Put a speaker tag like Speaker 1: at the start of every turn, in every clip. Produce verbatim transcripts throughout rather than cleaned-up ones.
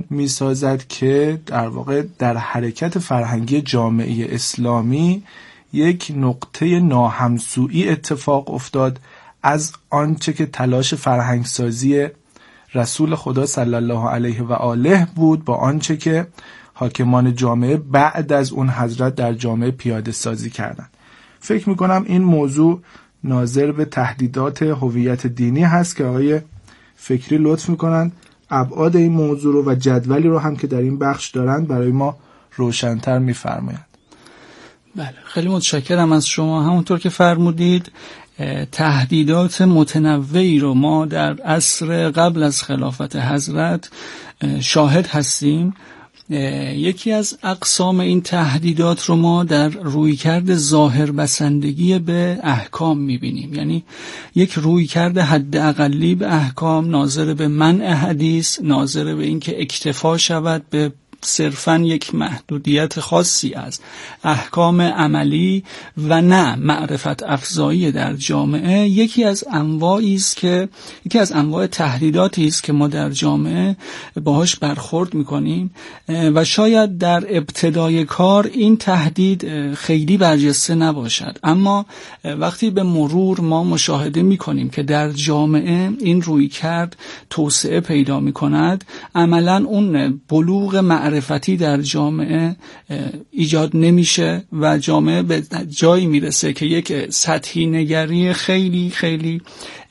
Speaker 1: میسازد که در واقع در حرکت فرهنگی جامعه اسلامی یک نقطه ناهمسویی اتفاق افتاد از آنچه که تلاش فرهنگسازی رسول خدا صلی الله علیه و آله بود با آنچه که حاکمان جامعه بعد از اون حضرت در جامعه پیاده سازی کردند. فکر میکنم این موضوع ناظر به تهدیدات هویت دینی هست که آقای فکری لطف میکنند ابعاد این موضوع رو و جدولی رو هم که در این بخش دارند برای ما روشن‌تر میفرمایند.
Speaker 2: بله، خیلی متشکرم از شما. همونطور که فرمودید تهدیدات متنوعی رو ما در عصر قبل از خلافت حضرت شاهد هستیم. یکی از اقسام این تهدیدات رو ما در رویکرد ظاهر بسندگی به احکام میبینیم، یعنی یک رویکرد حد اقلی به احکام ناظر به منع حدیث، ناظر به این که اکتفا شود به صرفاً یک محدودیت خاصی از احکام عملی و نه معرفت افزایی در جامعه. یکی از انواعی است که یکی از انواع تهدیداتی است که ما در جامعه باهاش برخورد میکنیم و شاید در ابتدای کار این تهدید خیلی برجسته نباشد، اما وقتی به مرور ما مشاهده میکنیم که در جامعه این رویکرد توسعه پیدا میکند، عملاً اون بلوغ معرفتی در جامعه ایجاد نمیشه و جامعه به جایی میرسه که یک سطحی نگری خیلی خیلی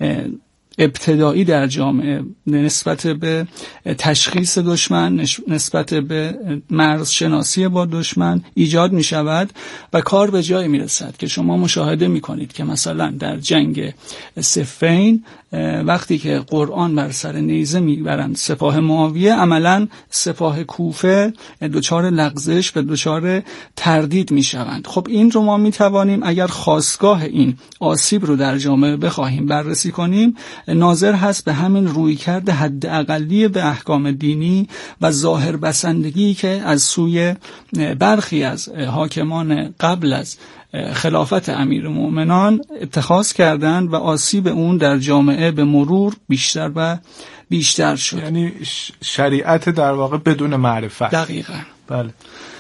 Speaker 2: ابتدایی در جامعه نسبت به تشخیص دشمن، نسبت به مرز شناسی با دشمن ایجاد می شود و کار به جایی می رسد که شما مشاهده می کنید که مثلا در جنگ صفین وقتی که قرآن بر سر نیزه می برند سپاه معاویه، عملا سپاه کوفه دچار لغزش و دچار تردید می شوند. خب این رو ما می توانیم اگر خاستگاه این آسیب رو در جامعه بخواهیم بررسی کنیم، ناظر هست به همین رویکرد حد اقلی به احکام دینی و ظاهر بسندگی که از سوی برخی از حاکمان قبل از خلافت امیرالمؤمنان اتخاذ کردند و آسیب اون در جامعه به مرور بیشتر و بیشتر شد.
Speaker 1: یعنی شریعت در واقع بدون معرفت.
Speaker 2: دقیقاً.
Speaker 1: بله.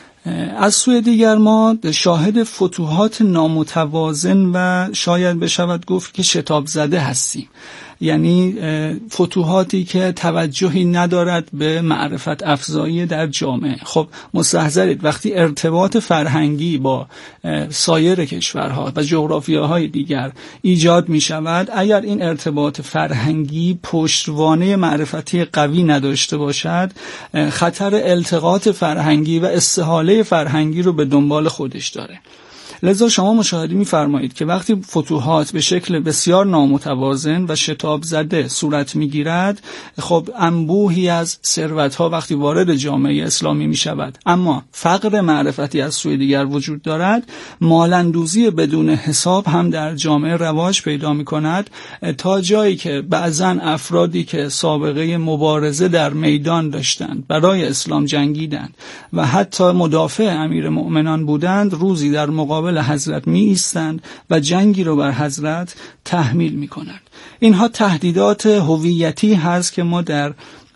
Speaker 2: از سوی دیگر ما شاهد فتوحات نامتوازن و شاید بشود گفت که شتاب زده هستیم، یعنی فتوحاتی که توجهی ندارد به معرفت افزایی در جامعه. خب مستحضرید وقتی ارتباط فرهنگی با سایر کشورها و جغرافیاهای دیگر ایجاد می شود، اگر این ارتباط فرهنگی پشتوانه معرفتی قوی نداشته باشد، خطر التقاط فرهنگی و استحاله فرهنگی رو به دنبال خودش داره. لذا شما مشاهده می‌فرمایید که وقتی فتوحات به شکل بسیار نامتوازن و شتاب زده صورت می‌گیرد، خب انبوهی از ثروت‌ها وقتی وارد جامعه اسلامی می‌شود اما فقر معرفتی از سوی دیگر وجود دارد، مال‌اندوزی بدون حساب هم در جامعه رواج پیدا می‌کند تا جایی که بعضاً افرادی که سابقه مبارزه در میدان داشتند، برای اسلام جنگیدند و حتی مدافع امیرالمؤمنان بودند، روزی در مقابل حضرت می ایستند و جنگی رو بر حضرت تحمیل می کنند. اینها تهدیدات هویتی هست که ما در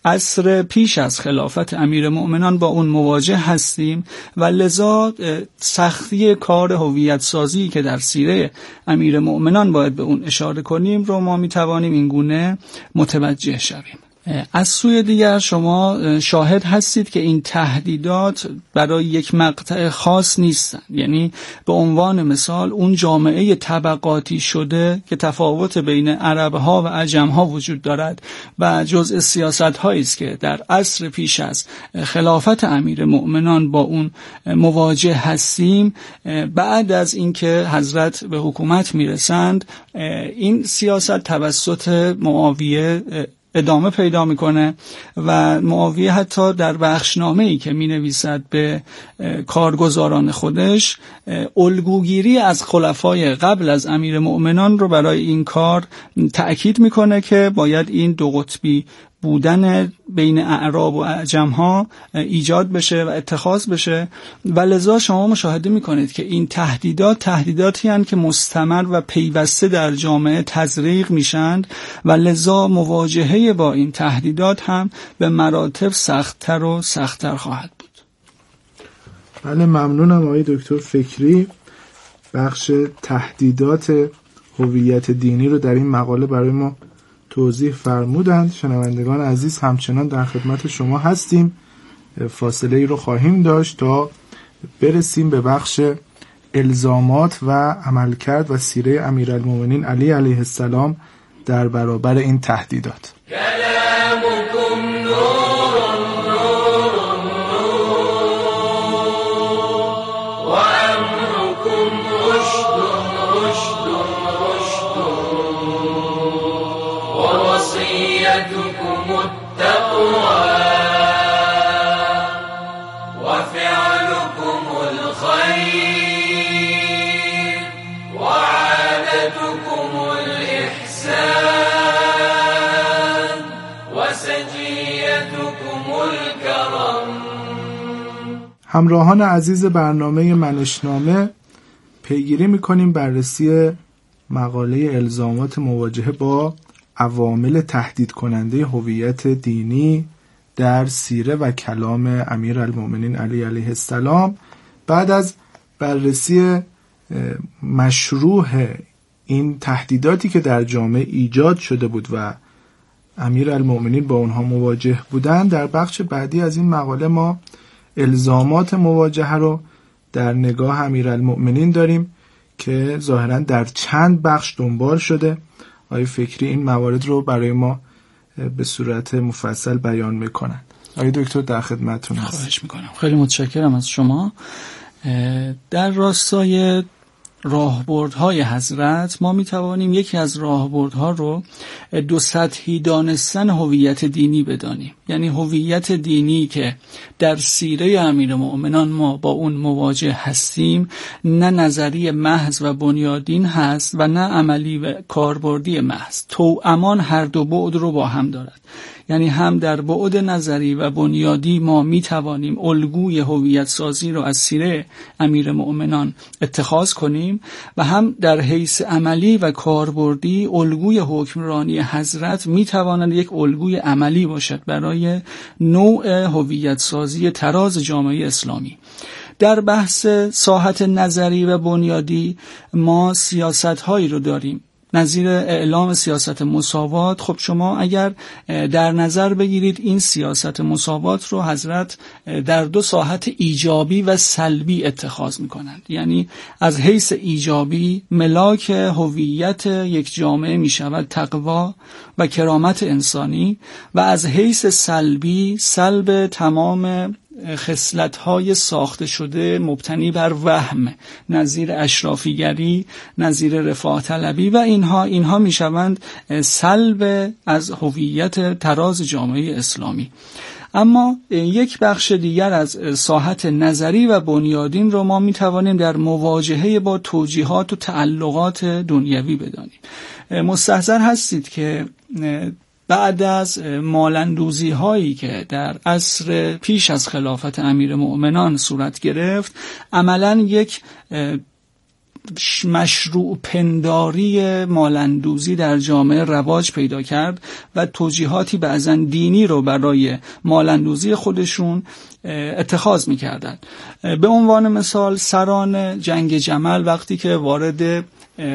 Speaker 2: عصر پیش از خلافت امیرالمؤمنان با اون مواجه هستیم و لذا سختی کار هویت سازی که در سیره امیرالمؤمنان باید به اون اشاره کنیم رو ما می توانیم این گونه متوجه شویم. از سوی دیگر شما شاهد هستید که این تهدیدات برای یک مقطع خاص نیستند، یعنی به عنوان مثال اون جامعه طبقاتی شده که تفاوت بین عربها و عجمها وجود دارد و جزء سیاست‌هایی است که در عصر پیش از خلافت امیرالمؤمنان با اون مواجه هستیم، بعد از اینکه حضرت به حکومت میرسند این سیاست توسط معاویه ادامه پیدا میکنه و معاویه حتی در بخشنامه‌ای که مینویسد به کارگزاران خودش الگوگیری از خلفای قبل از امیرالمؤمنان رو برای این کار تأکید میکنه که باید این دو قطبی بودن بین اعراب و اعجم ها ایجاد بشه و اتخاذ بشه و لذا شما مشاهده میکنید که این تهدیدات تهدیداتی هستند که مستمر و پیوسته در جامعه تزریق میشند و لذا مواجهه با این تهدیدات هم به مراتب سخت‌تر و سخت‌تر خواهد بود.
Speaker 1: بله، ممنونم آقای دکتر فکری. بخش تهدیدات هویت دینی رو در این مقاله برای ما توضیح فرمودند. شنوندگان عزیز، همچنان در خدمت شما هستیم. فاصله ای رو خواهیم داشت تا برسیم به بخش الزامات و عملکرد و سیره امیرالمومنین علی علیه السلام در برابر این تهدیدات.
Speaker 3: کلامکم نور نور نور و امرکم رشد رشد رشد و وصیتکم التقوى و فعلکم الخیر و عادتکم الاحسان و سجیتکم الکرم.
Speaker 1: همراهان عزیز برنامه منشنامه، پیگیری میکنیم بررسی مقاله الزامات مواجهه با عوامل تهدید کننده هویت دینی در سیره و کلام امیرالمومنین علی علیه السلام. بعد از بررسی مشروح این تهدیداتی که در جامعه ایجاد شده بود و امیرالمومنین با اونها مواجه بودند، در بخش بعدی از این مقاله ما الزامات مواجهه رو در نگاه امیرالمومنین داریم که ظاهراً در چند بخش دنبال شده. آقای فکری این موارد رو برای ما به صورت مفصل بیان میکنن. آقای دکتر در خدمتتون هستم.
Speaker 2: خواهش میکنم. خیلی متشکرم از شما. در راستای راهبردهای حضرت ما میتوانیم یکی از راهبردها رو دو سطحی دانستن هویت دینی بدانیم. یعنی هویت دینی که در سیره امیرالمومنین ما با اون مواجه هستیم، نه نظری محض و بنیادین هست و نه عملی و کاربردی محض. توامان هر دو بعد رو با هم دارد. یعنی هم در بعد نظری و بنیادی ما می توانیم الگوی هویت سازی رو از سیره امیرالمومنین اتخاذ کنیم و هم در حیث عملی و کاربردی الگوی حکمرانی حضرت می تواند یک الگوی عملی باشد برای نوع هویت سازی تراز جامعه اسلامی. در بحث ساحت نظری و بنیادی ما سیاست هایی رو داریم نظیر اعلام سیاست مساوات. خب شما اگر در نظر بگیرید این سیاست مساوات رو حضرت در دو ساحت ایجابی و سلبی اتخاذ میکنند. یعنی از حیث ایجابی ملاک هویت یک جامعه میشود تقوا و کرامت انسانی و از حیث سلبی سلب تمام خصلت‌های ساخته شده مبتنی بر وهم، نظیر اشرافیگری، نظیر رفاه طلبی و اینها اینها میشوند سلب از هویت تراز جامعه اسلامی. اما یک بخش دیگر از ساحت نظری و بنیادین رو ما میتوانیم در مواجهه با توجیهات و تعلقات دنیوی بدانیم. مستحضر هستید که بعد از مالندوزی هایی که در عصر پیش از خلافت امیرالمومنین صورت گرفت، عملاً یک مشروع پنداری مالندوزی در جامعه رواج پیدا کرد و توجیهاتی بعضاً دینی رو برای مالندوزی خودشون اتخاذ می‌کردند. به عنوان مثال سران جنگ جمل وقتی که وارد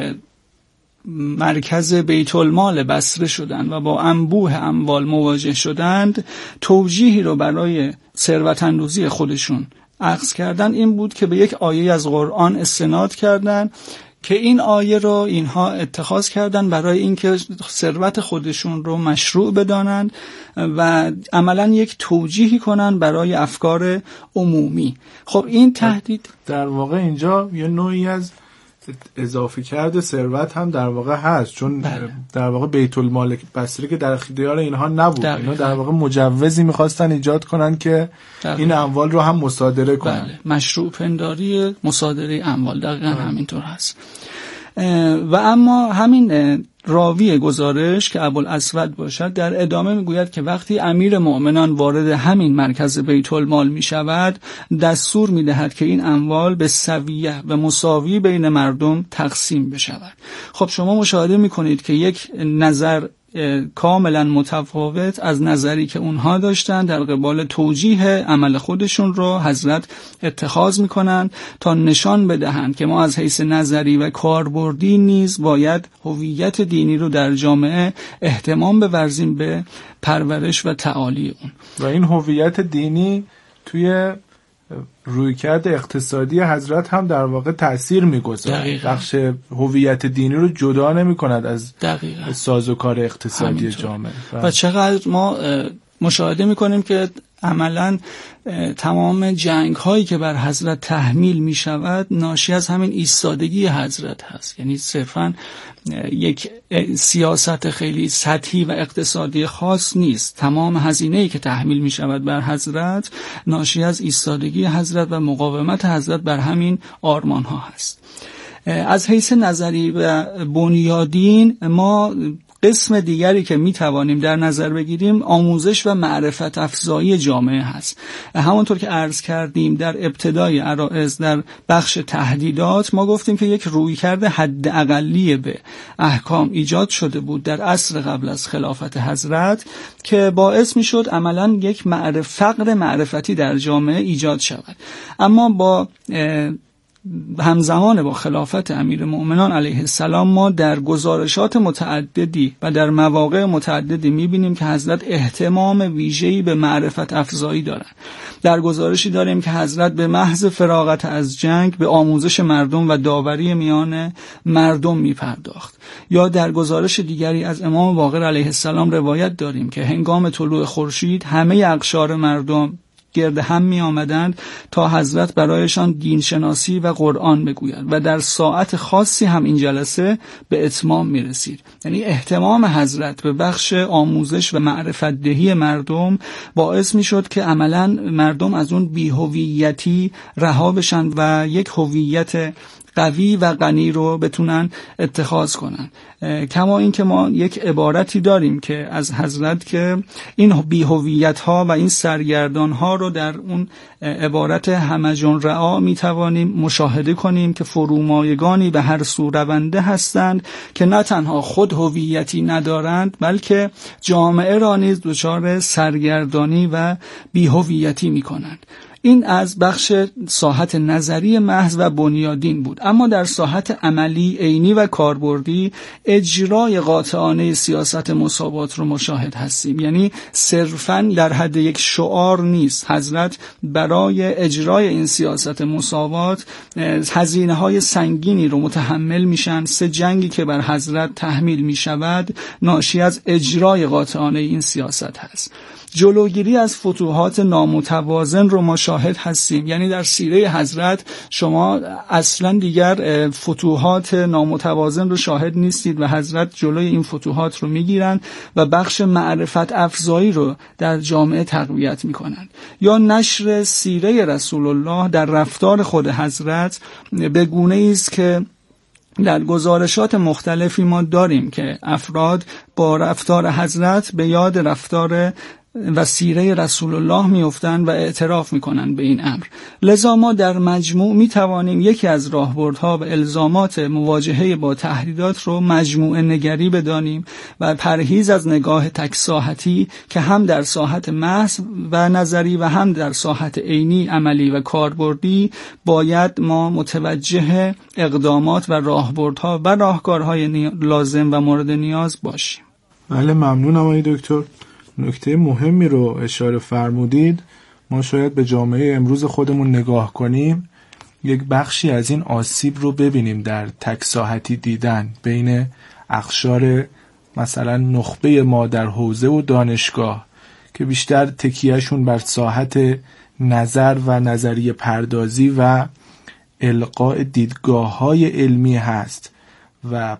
Speaker 2: مرکز بیت المال بصره شدند و با انبوه اموال مواجه شدند، توجیهی رو برای ثروت اندوزی خودشون اخذ کردن این بود که به یک آیه از قرآن استناد کردند که این آیه رو اینها اتخاذ کردن برای اینکه ثروت خودشون رو مشروع بدانند و عملاً یک توجیهی کنن برای افکار عمومی. خب این تهدید
Speaker 1: در واقع اینجا یه نوعی از اضافه کرده ثروت هم در واقع هست، چون بله. در واقع بیت المال بصره که در اختیار اینها نبود، اینا در واقع مجوزی میخواستن ایجاد کنن که دقیقا. این اموال رو هم مصادره کنن.
Speaker 2: بله. مشروع پنداری مصادره اموال دقیقا بله. همینطور هست. و اما همین راوی گزارش که ابوالاسود باشد در ادامه میگوید که وقتی امیر مؤمنان وارد همین مرکز بیت المال میشود دستور میدهد که این اموال به سویه و مساوی بین مردم تقسیم بشود. خب شما مشاهده میکنید که یک نظر کاملا متفاوت از نظری که اونها داشتن در قبال توجیه عمل خودشون رو حضرت اتخاذ میکنن تا نشان بدهند که ما از حیث نظری و کاربردی نیز باید هویت دینی رو در جامعه اهتمام بورزیم به پرورش و تعالی اون.
Speaker 1: و این هویت دینی توی رویکرد اقتصادی حضرت هم در واقع تأثیر می‌گذاره. بخش هویت دینی رو جدا نمی‌کند از دقیقاً سازوکار اقتصادی همینطور. جامعه
Speaker 2: و چقدر ما مشاهده می‌کنیم که عملاً تمام جنگ هایی که بر حضرت تحمیل می شود ناشی از همین ایستادگی حضرت هست. یعنی صرفاً یک سیاست خیلی سطحی و اقتصادی خاص نیست. تمام هزینه‌ای که تحمیل می شود بر حضرت ناشی از ایستادگی حضرت و مقاومت حضرت بر همین آرمان ها هست. از حیث نظری و بنیادین ما قسم دیگری که می توانیم در نظر بگیریم آموزش و معرفت افزایی جامعه هست. همونطور که عرض کردیم در ابتدای عرائض در بخش تهدیدات ما گفتیم که یک رویکرد حد اقلی به احکام ایجاد شده بود در عصر قبل از خلافت حضرت که باعث می شد عملاً یک معرف فقر معرفتی در جامعه ایجاد شود. اما با همزمان با خلافت امیر مؤمنان علیه السلام ما در گزارشات متعددی و در مواقع متعددی می‌بینیم که حضرت اهتمام ویژه‌ای به معرفت افزایی دارند. در گزارشی داریم که حضرت به محض فراغت از جنگ به آموزش مردم و داوری میان مردم می‌پرداخت. یا در گزارش دیگری از امام باقر علیه السلام روایت داریم که هنگام طلوع خورشید همه اقشار مردم گرد هم می آمدند تا حضرت برایشان دین شناسی و قرآن بگوید و در ساعت خاصی هم این جلسه به اتمام می رسید. یعنی اهتمام حضرت به بخش آموزش و معرفت دهی مردم باعث می شد که عملاً مردم از اون بی‌هویتی رها بشن و یک هویت قوی و غنی رو بتونن اتخاذ کنن. کما این که ما یک عبارتی داریم که از حضرت که این بی‌هویت ها و این سرگردان ها رو در اون عبارت همجون رعا می توانیم مشاهده کنیم که فرومایگانی به هر سو رونده هستند که نه تنها خود هویتی ندارند بلکه جامعه را نیز دچار سرگردانی و بی‌هویتی می کنند. این از بخش ساحت نظری محض و بنیادین بود. اما در ساحت عملی، عینی و کاربردی اجرای قاطعانه سیاست مساوات رو مشاهد هستیم. یعنی صرفاً در حد یک شعار نیست. حضرت برای اجرای این سیاست مساوات هزینه‌های سنگینی رو متحمل میشن. سه جنگی که بر حضرت تحمیل میشود ناشی از اجرای قاطعانه این سیاست هست. جلوگیری از فتوحات نامتوازن رو ما شاهد هستیم. یعنی در سیره حضرت شما اصلا دیگر فتوحات نامتوازن رو شاهد نیستید و حضرت جلوی این فتوحات رو میگیرن و بخش معرفت افزایی رو در جامعه تقویت میکنن. یا نشر سیره رسول الله در رفتار خود حضرت به گونه‌ای است که در گزارشات مختلفی ما داریم که افراد با رفتار حضرت به یاد رفتار و سیره رسول الله میافتند و اعتراف میکنند به این امر. لذا ما در مجموع میتوانیم یکی از راهبردها و الزامات مواجهه با تهدیدات رو مجموعه نگری بدانیم و پرهیز از نگاه تک ساحتی که هم در ساحت محض و نظری و هم در ساحت عینی عملی و کاربردی باید ما متوجه اقدامات و راهبردها و راهکارهای لازم و مورد نیاز باشیم.
Speaker 1: بله، ممنونم آقای دکتر. نکته مهمی رو اشاره فرمودید. ما شاید به جامعه امروز خودمون نگاه کنیم یک بخشی از این آسیب رو ببینیم در تک ساحتی دیدن بین اقشار مثلا نخبه ما در حوزه و دانشگاه که بیشتر تکیهشون بر ساحت نظر و نظریه پردازی و القاء دیدگاه‌های علمی هست و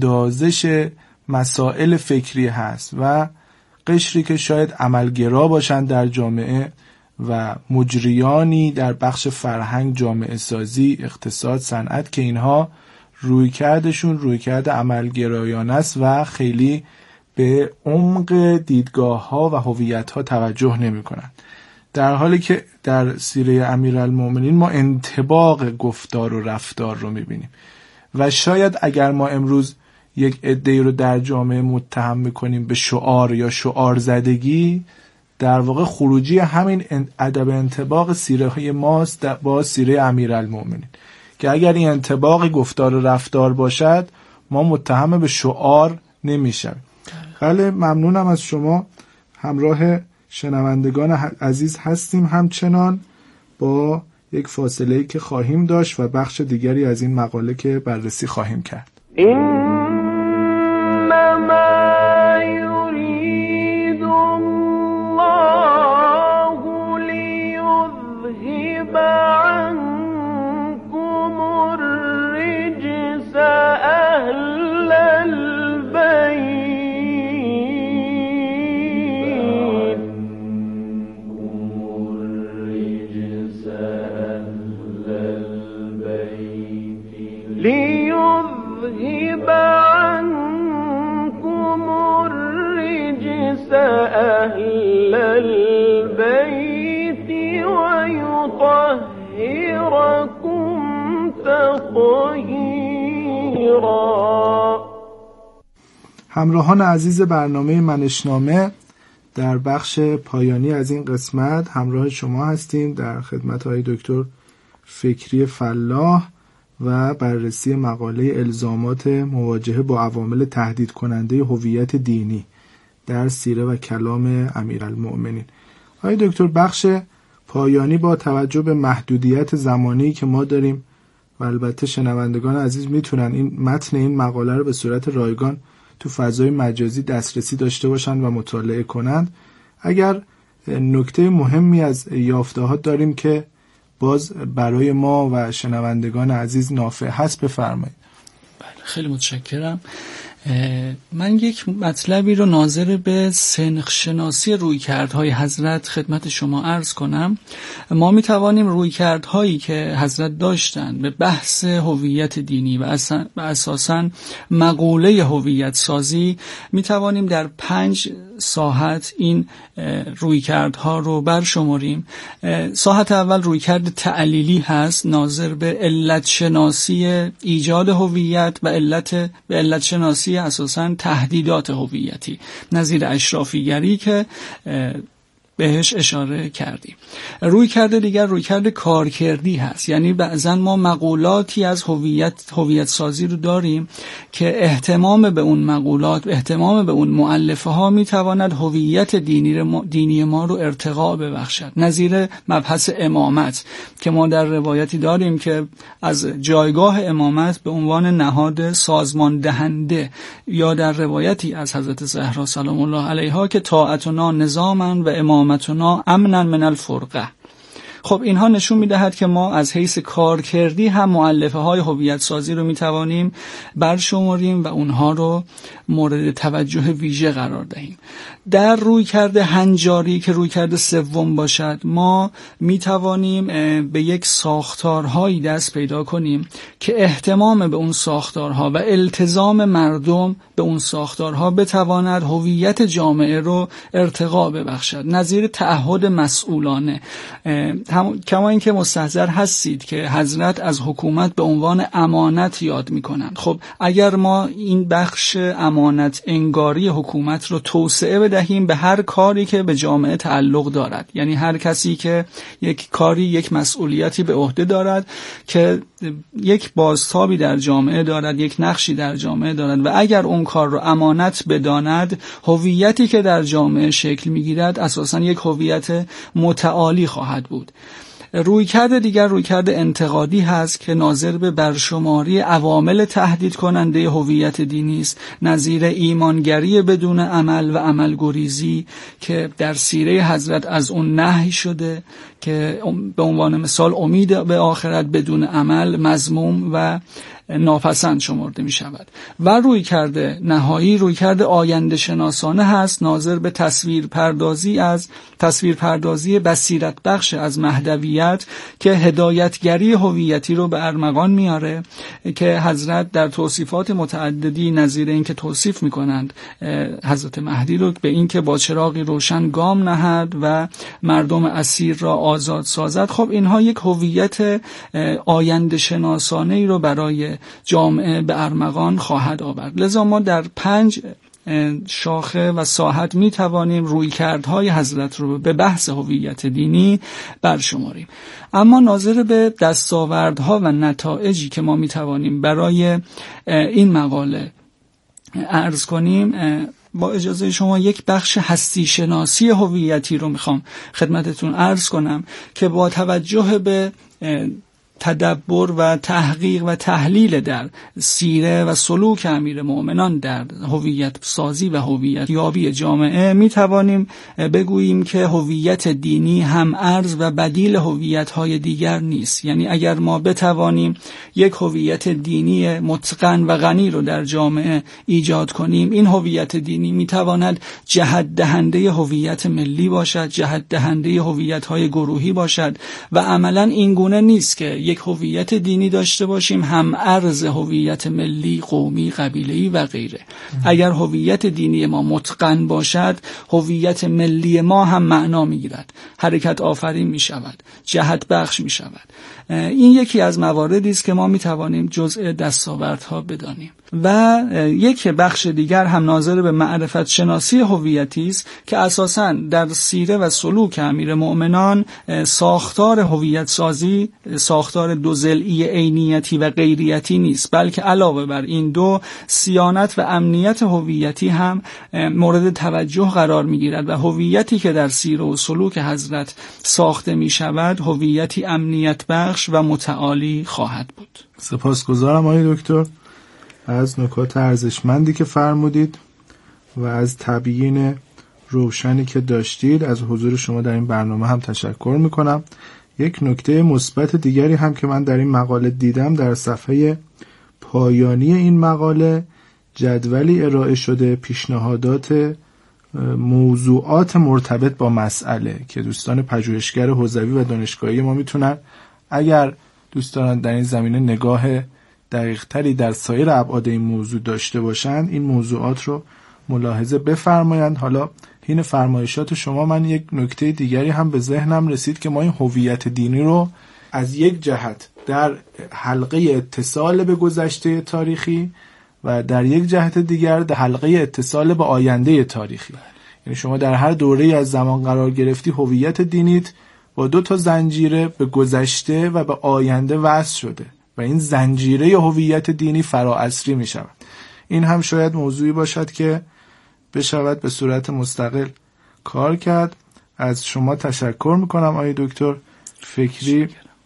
Speaker 1: پردازش مسائل فکری هست و قشری که شاید عملگرا باشند در جامعه و مجریانی در بخش فرهنگ، جامعه سازی، اقتصاد، صنعت که اینها رویکردشون رویکرد عملگرایانه است و خیلی به عمق دیدگاه‌ها و هویت‌ها توجه نمی‌کنند، در حالی که در سیره امیرالمومنین ما انطباق گفتار و رفتار رو می‌بینیم. و شاید اگر ما امروز یک عده‌ای رو در جامعه متهم می‌کنیم به شعار یا شعار زدگی، در واقع خروجی همین ادب انطباق سیره ماست با سیره امیرالمومنین، که اگر این انطباق گفتار و رفتار باشد ما متهم به شعار نمیشیم. بله، ممنونم از شما. همراه شنوندگان عزیز هستیم همچنان با یک فاصله‌ای که خواهیم داشت و بخش دیگری از این مقاله که بررسی خواهیم کرد.
Speaker 4: ليذهب عنكم الرجس أهل البيت ويطهركم تطهيرا.
Speaker 1: همراهان عزیز برنامه منشنامه، در بخش پایانی از این قسمت همراه شما هستیم در خدمت های دکتر فکری فلاح و بررسی مقاله الزامات مواجهه با عوامل تهدید کننده هویت دینی در سیره و کلام امیرالمؤمنین. آقای دکتر، بخش پایانی با توجه به محدودیت زمانی که ما داریم و البته شنوندگان عزیز میتونن این متن این مقاله رو به صورت رایگان تو فضای مجازی دسترسی داشته باشن و مطالعه کنند، اگر نکته مهمی از یافته‌هات داریم که باز برای ما و شنوندگان عزیز نافع هست بفرمایید.
Speaker 2: بله، خیلی متشکرم. من یک مطلبی رو ناظر به سنخشناسی رویکردهای حضرت خدمت شما عرض کنم. ما می توانیم رویکردهایی که حضرت داشتن به بحث هویت دینی و اساساً مقوله هویت سازی می توانیم در پنج ساحت این رویکردها رو برشماریم. ساحت اول رویکرد تعلیلی هست، ناظر به علت شناسی ایجاد هویت و علت به علت شناسی اساساً تهدیدات هویتی، نظیر اشرافیگری که بهش اشاره کردیم. رویکرد دیگر رویکرد کارکردی هست، یعنی بعضا ما مقولاتی از هویت هویت سازی رو داریم که اهتمام به اون مقولات، اهتمام به اون مؤلفه ها میتواند هویت دینی ما, دینی ما رو ارتقا ببخشد. نظیر مبحث امامت که ما در روایتی داریم که از جایگاه امامت به عنوان نهاد سازمان دهنده، یا در روایتی از حضرت زهرا سلام الله علیها که طاعتنا نظاما و امامتنا امنا من الفرقه. خب اینها نشون میدهد که ما از حیث کارکردی هم مؤلفه های هویت سازی رو میتوانیم برشماریم و اونها رو مورد توجه ویژه قرار دهیم. در رویکرد هنجاری که رویکرد سوم باشد، ما میتوانیم به یک ساختارهایی دست پیدا کنیم که اهتمام به اون ساختارها و التزام مردم به اون ساختارها بتواند هویت جامعه رو ارتقا ببخشد. نظیر تعهد مسئولانه، کما اینکه مستحضر هستید که حضرت از حکومت به عنوان امانت یاد میکنند. خب اگر ما این بخش امانت انگاری حکومت رو توسعه بدهیم به هر کاری که به جامعه تعلق دارد، یعنی هر کسی که یک کاری، یک مسئولیتی به عهده دارد که یک بازتابی در جامعه دارد، یک نقشی در جامعه دارد، و اگر اون کار رو امانت بداند، هویتی که در جامعه شکل میگیرد اساساً یک هویت متعالی خواهد بود. رویکرد دیگر رویکرد انتقادی هست که ناظر به برشماری عوامل تهدید کننده هویت دینی است، نظیر ایمانگری بدون عمل و عملگریزی که در سیره حضرت از اون نهی شده، که به عنوان مثال امید به آخرت بدون عمل مذموم و ناپسند شمرده می شود و روی کرده نهایی روی کرده آینده شناسانه هست، ناظر به تصویر پردازی از تصویر پردازی بصیرت بخش از مهدویت که هدایتگری هویتی رو به ارمغان میاره که حضرت در توصیفات متعددی نظیر این که توصیف میکنند حضرت مهدی رو به این که با چراغی روشن گام نهد و مردم اسیر را آزاد سازد. خب اینها یک هویت آینده شناسانه ای رو برای جامعه به ارمغان خواهد آورد. لذا ما در پنج شاخه و ساحت می توانیم رویکردهای حضرت رو به بحث هویت دینی برشماریم. اما ناظر به دستاوردها و نتایجی که ما می توانیم برای این مقاله عرض کنیم، با اجازه شما یک بخش هستی شناسی هویتی رو میخوام خدمتتون عرض کنم که با توجه به تدبر و تحقیق و تحلیل در سیره و سلوک امیر مؤمنان در هویت سازی و هویت یابی جامعه می توانیم بگوییم که هویت دینی هم ارز و بدیل هویت‌های دیگر نیست. یعنی اگر ما بتوانیم یک هویت دینی متقن و غنی رو در جامعه ایجاد کنیم، این هویت دینی می تواند جهت دهنده هویت ملی باشد، جهت دهنده هویت‌های گروهی باشد و عملاً این گونه نیست که یک هویت دینی داشته باشیم هم ارز هویت ملی، قومی، قبیله‌ای و غیره. اگر هویت دینی ما متقن باشد، هویت ملی ما هم معنا می‌گیرد، حرکت آفرین می‌شود، جهت بخش می‌شود. این یکی از مواردی است که ما می‌توانیم جزء دستاوردها بدانیم. و یک بخش دیگر هم ناظر به معرفت شناسی هویتی است که اساساً در سیره و سلوک امیر مؤمنان ساختار هویت سازی ساختار دو ضلعی عینیتی و غیریتی نیست، بلکه علاوه بر این دو صیانت و امنیت هویتی هم مورد توجه قرار می‌گیرد و هویتی که در سیره و سلوک حضرت ساخته می‌شود هویتی امنیت بخش و متعالی خواهد بود.
Speaker 1: سپاسگزارم آقای دکتر از نکات ارزشمندی که فرمودید و از تبیین روشنی که داشتید. از حضور شما در این برنامه هم تشکر میکنم. یک نکته مثبت دیگری هم که من در این مقاله دیدم، در صفحه پایانی این مقاله جدولی ارائه شده پیشنهادات موضوعات مرتبط با مسئله که دوستان پژوهشگر حوزوی و دانشگاهی ما میتونن اگر دوستان در این زمینه نگاه دقیق تری در سایر ابعاد این موضوع داشته باشند این موضوعات رو ملاحظه بفرمایند. حالا این فرمایشات شما من یک نکته دیگری هم به ذهنم رسید که ما این هویت دینی رو از یک جهت در حلقه اتصال به گذشته تاریخی و در یک جهت دیگر در حلقه اتصال به آینده تاریخی، یعنی شما در هر دوره‌ای از زمان قرار گرفتی هویت دینیت با دو تا زنجیره به گذشته و به آینده وصل شده و این زنجیره هویت دینی فراعصری می شود. این هم شاید موضوعی باشد که بشود به صورت مستقل کار کرد. از شما تشکر میکنم آقای دکتر فکری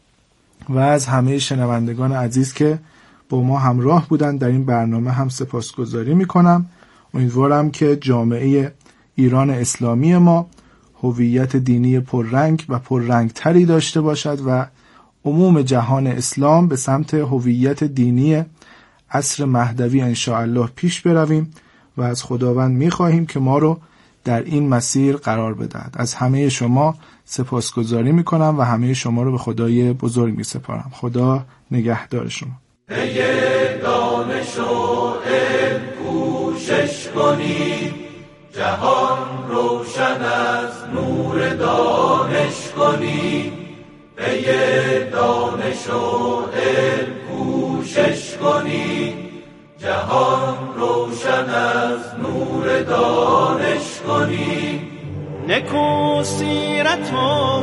Speaker 1: و از همه شنوندگان عزیز که با ما همراه بودند در این برنامه هم سپاسگزاری میکنم. امیدوارم که جامعه ایران اسلامی ما هویت دینی پررنگ و پررنگتری داشته باشد و عموم جهان اسلام به سمت هویت دینی عصر مهدوی انشاءالله پیش برویم و از خداوند می‌خواهیم که ما رو در این مسیر قرار بدهد. از همه شما سپاسگزاری می‌کنم و همه شما رو به خدای بزرگ می‌سپارم. خدا نگهدار شما.
Speaker 3: ای دانش و علم کوشش کنید، جهان روشن از نور دانش کنید. ای دانش و علم کوشش کنید، جهان روشن از نور دانش کنید.
Speaker 4: نکو سیرت و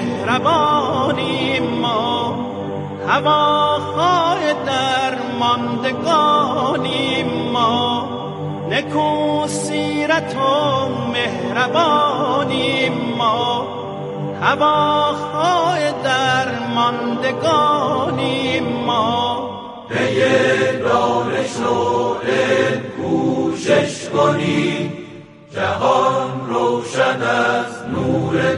Speaker 4: مهربانی ما، هواخواه درماندگانی ما. نکو سیرت و مهربانی ما، هواخواه درماندگانی ما.
Speaker 3: ای دانش و علم کوشش کنید، جهان روشن از نور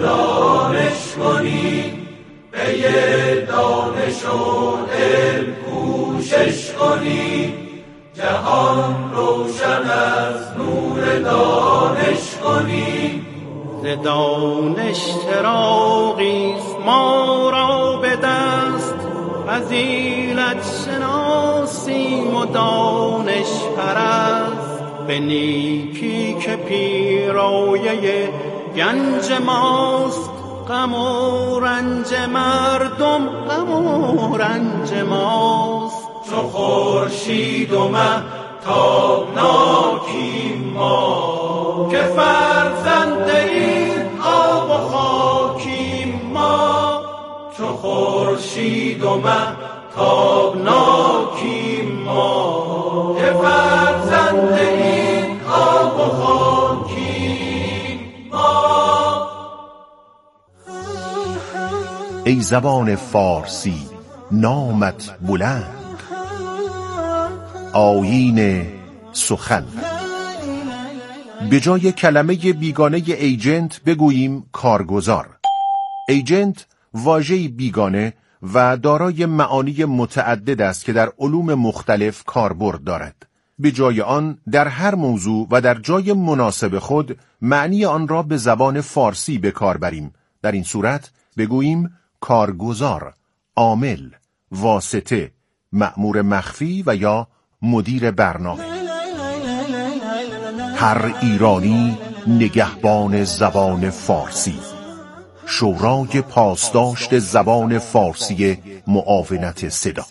Speaker 3: دانش کنید. ای دانش و علم کوشش کوشش کنیم جهان روشن از نور دانش کنیم.
Speaker 4: ز دانش چراغیست ما را به دست، فضیلت شناسیم و دانش پرست. به نیکی که پیرایه گنج ماست، غم و رنج مردم غم و رنج ماست.
Speaker 3: چو خورشید و مه تابناکیم ما، که فرزند این آب و خاکیم ما. چو خورشید و مه تابناکیم ما، که فرزند این آب و خاکیم ما.
Speaker 5: ای زبان فارسی نامت بلند، آیین سخن. به جای کلمه بیگانه ایجنت بگوییم کارگزار. ایجنت واژه‌ای بیگانه و دارای معانی متعدد است که در علوم مختلف کاربرد دارد. به جای آن در هر موضوع و در جای مناسب خود معنی آن را به زبان فارسی به کار بریم. در این صورت بگوییم کارگزار، عامل، واسطه، مأمور مخفی و یا مدیر برنامه. هر ایرانی نگهبان زبان فارسی. شورای پاسداشت زبان فارسی معاونت صدا.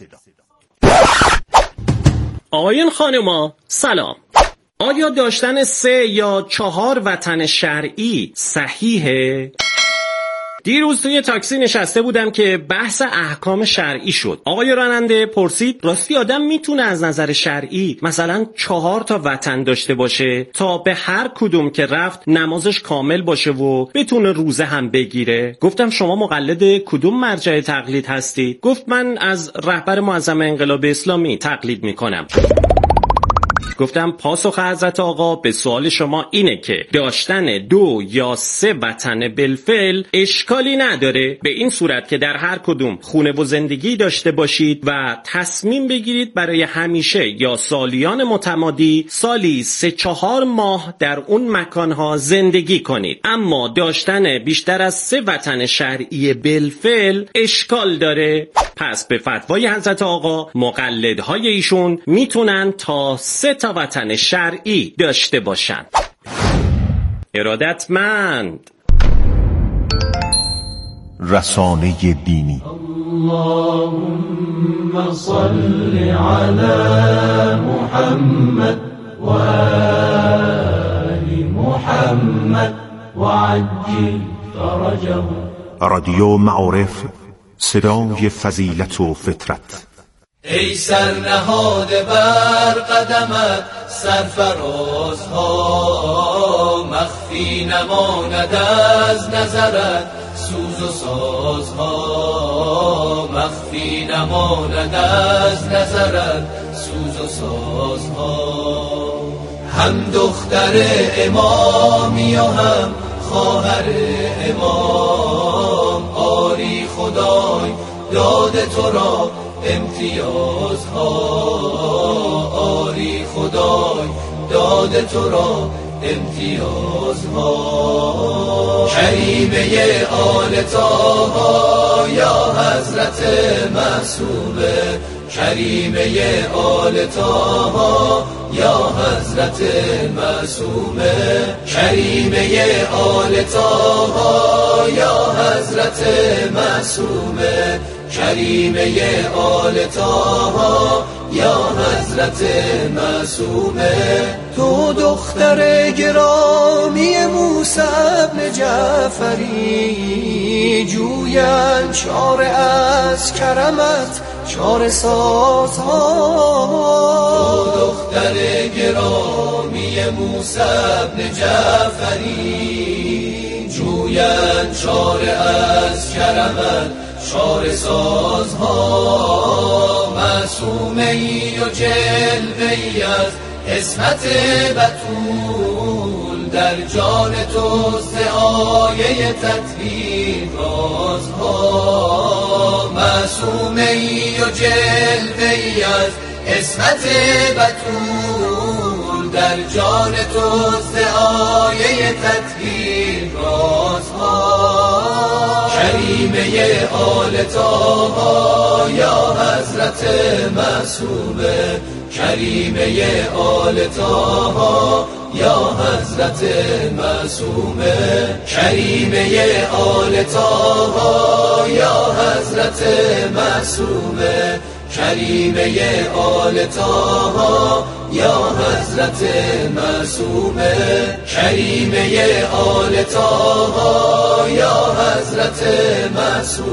Speaker 6: آقایون خانما سلام. آیا داشتن سه یا چهار وطن شرعی صحیحه؟ دیروز توی تاکسی نشسته بودم که بحث احکام شرعی شد. آقای راننده پرسید راستی آدم میتونه از نظر شرعی مثلا چهار تا وطن داشته باشه تا به هر کدوم که رفت نمازش کامل باشه و بتونه روزه هم بگیره؟ گفتم شما مقلد کدوم مرجع تقلید هستید؟ گفت من از رهبر معظم انقلاب اسلامی تقلید میکنم. گفتم پاسخ حضرت آقا به سوال شما اینه که داشتن دو یا سه وطن بالفعل اشکالی نداره، به این صورت که در هر کدوم خونه و زندگی داشته باشید و تصمیم بگیرید برای همیشه یا سالیان متمادی سالی سه چهار ماه در اون مکانها زندگی کنید. اما داشتن بیشتر از سه وطن شرعی بالفعل اشکال داره. پس به فتوای حضرت آقا مقلدهای ایشون میتونن تا سه تا وطن شرعی داشته باشن. ارادتمند.
Speaker 5: رسانه دینی.
Speaker 3: اللهم صل علی محمد و آل محمد و عجل فرجه.
Speaker 5: رادیو معارف، صدای فضیلت و فطرت.
Speaker 3: ای سرنهاده بر قدمت سرفرازها، مخفی نماند از نظرت سوز و سازها. مخفی نماند از نظرت سوز و سازها. هم دختر امامی و هم خواهر امام، آری خدای داد تو را امتیازها. آری خدای داد تو را امتیازها. کریمه آل طاها یا حضرت معصومه. کریمه آل طاها یا حضرت معصومه. کریمه آل طاها یا حضرت معصومه. کریمه آل طاها یا حضرت معصومه. تو دختر گرامی موسی بن جعفری، جویان چاره از کرمت چاره سازها. تو دختر گرامی موسی بن جعفری، جویان چاره از کرمت چاره سازها. معصومه ای و جلوه ای از عصمت بتول، در جان تو آیه تطهیر رازها. معصومه می و جلوه‌ای از عصمت بتول، در جان تو آیه تطهیر رازها. کریمه آل طاها یا حضرت معصومه، کریمه آل طاها یا حضرت معصومه، کریمه آل طاها یا حضرت معصومه، کریمه آل طاها یا حضرت معصومه، کریمه آل طاها یا حضرت معصومه.